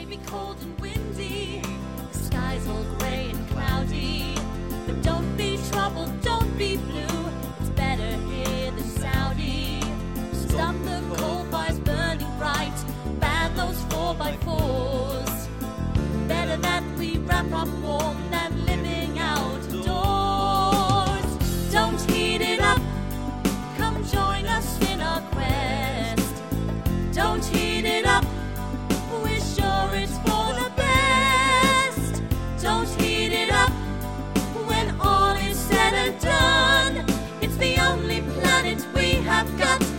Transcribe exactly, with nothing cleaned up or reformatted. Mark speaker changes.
Speaker 1: be cold and windy, the sky's all grey and cloudy. But don't be troubled, don't be blue, it's better here than Saudi. Stop the coal fires burning bright, ban those four by fours. Better that we wrap up warm than living outdoors. Don't heat it up, come join us in our quest. Don't heat it up, we're sure it's for the best. Don't heat it up, when all is said and done, it's the only planet we have got.